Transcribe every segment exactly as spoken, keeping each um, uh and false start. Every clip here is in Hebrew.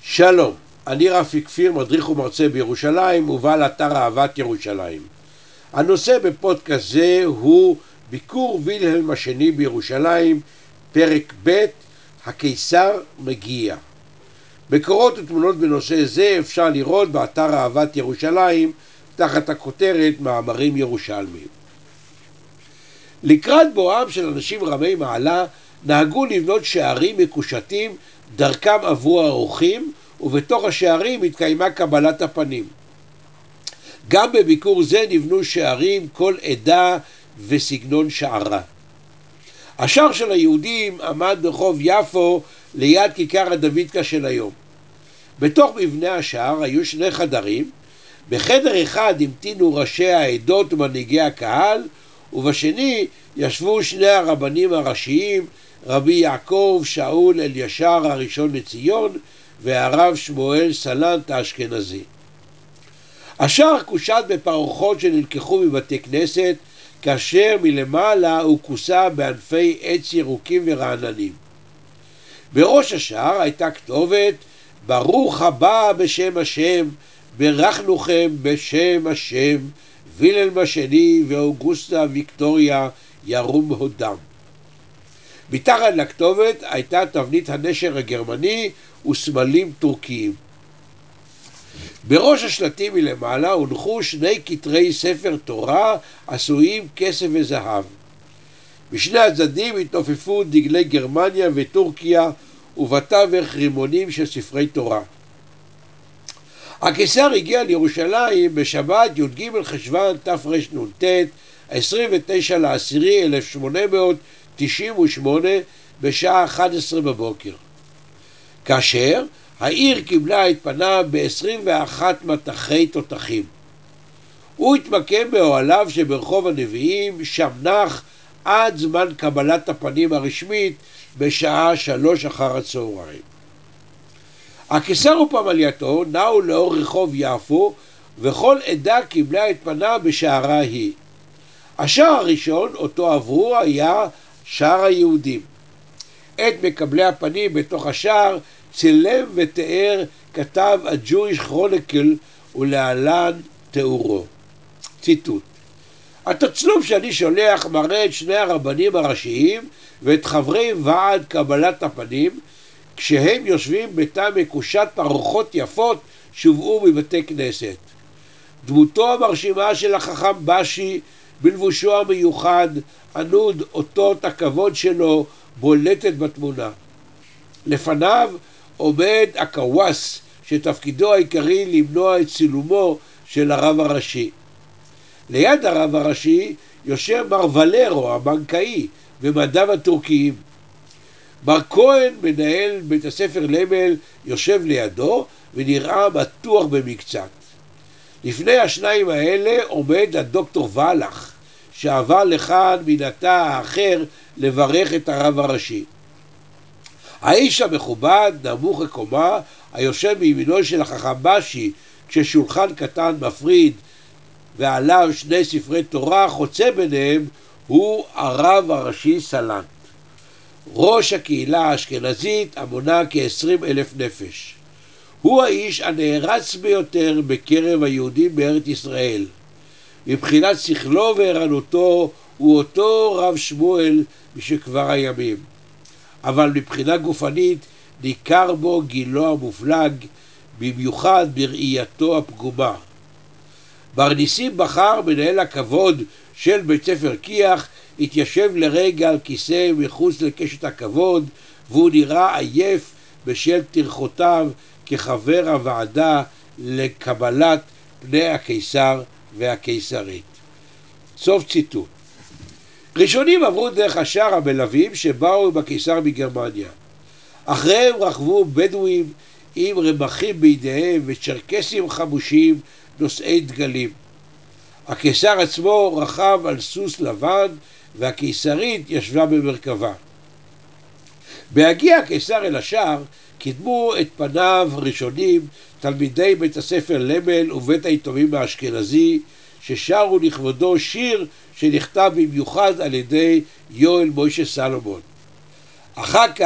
שלום, אני רפי כפיר, מדריך ומרצה בירושלים ובעל אתר אהבת ירושלים. הנושא בפודקאסט זה הוא ביקור וילהלם השני בירושלים, פרק ב', הקיסר מגיע. מקורות ותמונות בנושא זה אפשר לראות באתר אהבת ירושלים תחת הכותרת מאמרים ירושלמיים. לקראת בואם של אנשים רמי מעלה נהגו לבנות שערים מקושטים דרכם עברו האורחים, ובתוך השערים התקיימה קבלת הפנים. גם בביקור זה נבנו שערים כל עדה וסגנון שערה. השער של היהודים עמד ברחוב יפו ליד כיכר הדוידקה של היום. בתוך מבנה השער היו שני חדרים, בחדר אחד המתינו ראשי העדות ומנהיגי הקהל, ובשני ישבו שני הרבנים הראשיים, רבי יעקב שאול אלישר הראשון לציון והרב שמואל סלנט האשכנזי. השער קושט בפרוחות שנלקחו מבתי כנסת, כאשר מלמעלה הוא כוסה בענפי עץ ירוקים ורעננים. בראש השער הייתה כתובת ברוך הבא בשם השם, ברכנוכם בשם השם, וילהלם השני ואוגוסטה ויקטוריה ירום הודם. מתחת לכתובת הייתה תבנית הנשר הגרמני וסמלים טורקיים. בראש השלטים מלמעלה הונחו שני כתרי ספר תורה עשויים כסף וזהב. בשני הצדדים התנופפו דגלי גרמניה וטורקיה ובתווך רימונים של ספרי תורה. הקיסר הגיע לירושלים בשבת י"ג חשוון תרנ"ט, עשרים ותשעה באוקטובר אלף שמונה מאות תשעים ושמונה בשעה אחת עשרה בבוקר. כאשר העיר קיבלה את פניו ב-עשרים ואחת מטחי תותחים. הוא התמקם באוהליו שברחוב הנביאים, שם נח עד זמן קבלת הפנים הרשמית בשעה שלוש אחר הצהריים. הקיסר ופמלייתו נעו לאור רחוב יפו, וכל עדה קיבלה את פניו בשערה היא. השער הראשון אותו עברו היה שער היהודים. את מקבלי הפנים בתוך השער צילם ותיאר כתב ה-Jewish Chronicle ולהלן תיאורו. ציטוט: התצלום שאני שולח מראה את שני הרבנים הראשיים ואת חברי ועד קבלת הפנים כשהם יושבים בתא מקושט פרוחות יפות שהובאו מבתי כנסת. דמותו המרשימה של החכם בשי בלבושו המיוחד, ענוד אותות הכבוד שלו, בולטת בתמונה. לפניו עומד הקוואס שתפקידו העיקרי למנוע את צילומו של הרב הראשי. ליד הרב הראשי יושב מר ולרו הבנקאי ומדיו הטורקיים. מר כהן מנהל בית הספר למל יושב לידו ונראה מתוח במקצת. לפני השניים האלה עומד הדוקטור ולח שעבר לכאן מן התא האחר לברך את הרב הראשי. האיש המכובד נמוך הקומה היושב מימינו של החכם בשי כששולחן קטן מפריד ועליו שני ספרי תורה חוצה ביניהם הוא הרב הראשי סלנט, ראש הקהילה האשכנזית המונה כ-עשרים אלף נפש. הוא האיש הנערץ ביותר בקרב היהודים בארץ ישראל. מבחינת שכלו וערנותו הוא אותו רב שמואל משכבר הימים, אבל מבחינה גופנית ניכר בו גילו המופלג, במיוחד בראייתו הפגומה. בר ניסים בחר, מנהל הכבוד של בית ספר כי"ח, התיישב לרגע על כיסא מחוץ לקשת הכבוד, והוא נראה עייף בשל טרחותיו כחבר הוועדה לקבלת פני הקיסר והקיסרית. סוף ציטוט. ראשונים עברו דרך השער המלווים שבאו עם הקיסר מגרמניה. אחריהם רכבו בדואים עם רמחים בידיהם וצ'רקסים חמושים נושאי דגלים. הקיסר עצמו רכב על סוס לבן והקיסרית ישבה במרכבה. בהגיע הקיסר אל השער קידמו את פניו ראשונים תלמידי בית הספר למל ובית היתומים האשכנזי ששרו לכבודו שיר שנכתב במיוחד על ידי יואל מוישה סלומון. אחר כך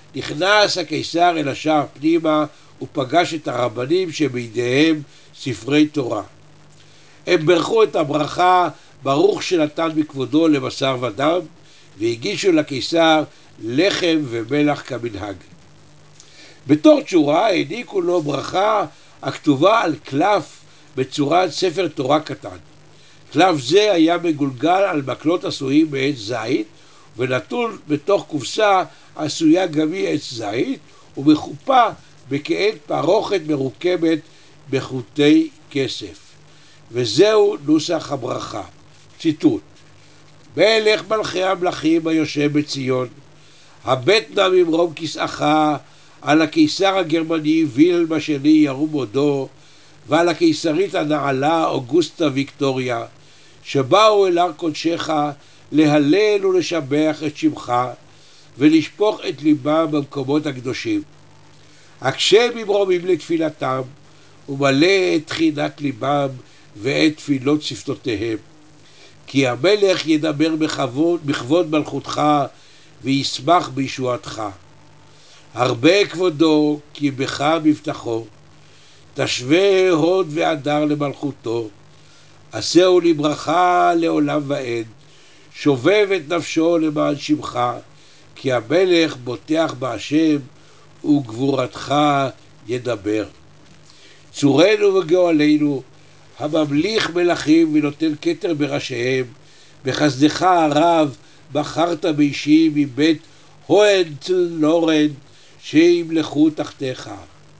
נכנס הקיסר אל השער פנימה ופגש את הרבנים שבידיהם ספרי תורה. הם ברכו את הברכה ברוך שנתן בכבודו לבשר ודם, והגישו לקיסר לחם ומלח כמנהג. בתור תשורה העניקו לו ברכה הכתובה על קלף בצורת ספר תורה קטן. קלף זה היה מגולגל על מקלות עשויים מעץ זית ונתון בתוך קופסה עשויה גם היא עץ זית ומחופה בכעין פרוכת מרוקמת בחוטי כסף. וזהו נוסח הברכה. ציטוט: מלך מלכי המלכים היושב בציון, הבט נא ממרום כסאך על הקיסר הגרמני וילהלם השני ירום הודו, ועל הקיסרית הנעלה אוגוסטה ויקטוריה, שבאו אל הר קודשך להלל ולשבח את שמך ולשפוך את ליבם במקומות הקדושים. הקשה ממרומים לתפילתם ומלא את תחינת ליבם ואת תפילות שפתותיהם, כי המלך ידבר בכבוד, בכבוד מלכותך וישמח בישועתך. הרבה כבודו כי בך מבטחו, תשווה הוד והדר למלכותו, עשהו לברכה לעולם ועד, שובב את נפשו למען שמך, כי המלך בוטח בהשם וגבורתך ידבר. צורנו וגואלנו, הממליך מלכים ונותן כתר בראשיהם, בחסדך הרב בחרת באישים מבית הוהנצלורן שימלכו תחתיך.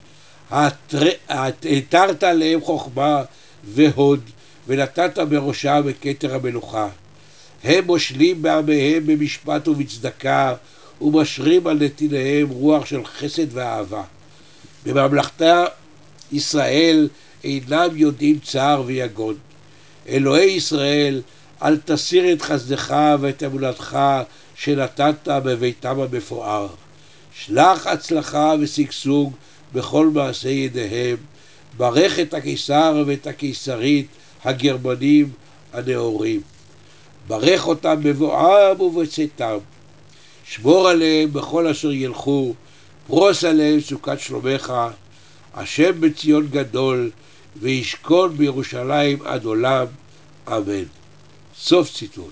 התרת עליהם חוכמה והוד ונתת בראשם את כתר המלוכה. הם מושלים בעמיהם במשפט ובצדקה ומשרים על נתיניהם רוח של חסד ואהבה. בממלכתה ישראל אינם יודעים צער ויגון. אלוהי ישראל, אל תסיר את חסדך ואת אמונתך שנתת בביתם המפואר. שלח הצלחה ושגשוג בכל מעשי ידיהם. ברך את הקיסר ואת הקיסרית הגרמנים הנאורים. ברך אותם בבואם ובצאתם. שמור עליהם בכל אשר ילכו. פרוס עליהם סוכת שלומך. השם בציון גדול וישכון בירושלים עד עולם, אמן. סוף ציטוט.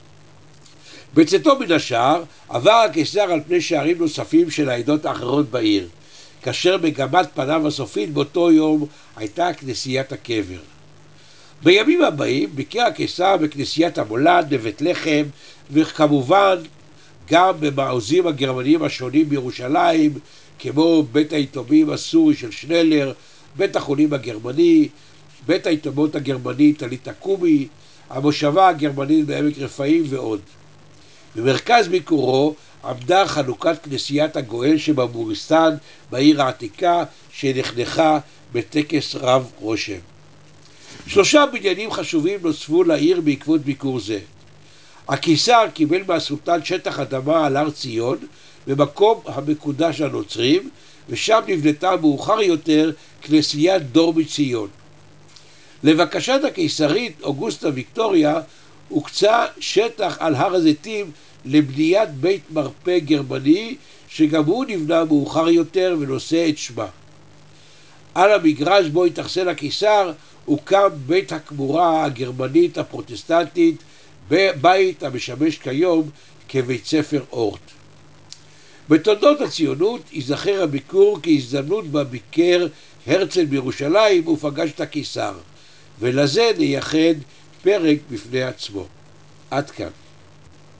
בצאתו מן השער עבר הקיסר על פני שערים נוספים של העדות האחרות בעיר, כאשר מגמת פניו הסופית באותו יום הייתה כנסיית הקבר. בימים הבאים ביקר הקיסר בכנסיית המולד, בבית לחם, וכמובן גם במעוזים הגרמניים השונים בירושלים, כמו בית היתומים הסורי של שנלר, בית החולים הגרמני, בית היתומות הגרמני תלית הקומי, המושבה הגרמנית בעמק רפאים ועוד. במרכז ביקורו עמדה חנוכת כנסיית הגואל שבמוריסטן בעיר העתיקה, שנחנכה בטקס רב רושם. שלושה בניינים חשובים נוספו לעיר בעקבות ביקור זה. הקיסר קיבל מהסולטן שטח אדמה על הר ציון במקום המקודש לנוצרים, ושם נבנתה מאוחר יותר כנסיית דור מציון. לבקשת הקיסרית אוגוסטה ויקטוריה הוקצה שטח על הר הזיתים לבניית בית מרפא גרמני, שגם הוא נבנה מאוחר יותר ונושא את שמה. על המגרש בו התאכסן הקיסר הוקם בית הקבורה הגרמנית הפרוטסטנטית, בית המשמש כיום כבית ספר אורט. בתולדות הציונות ייזכר הביקור כהזדמנות בה ביקר הרצל בירושלים ופגש את הקיסר, ולזה נייחד פרק בפני עצמו. עד כאן.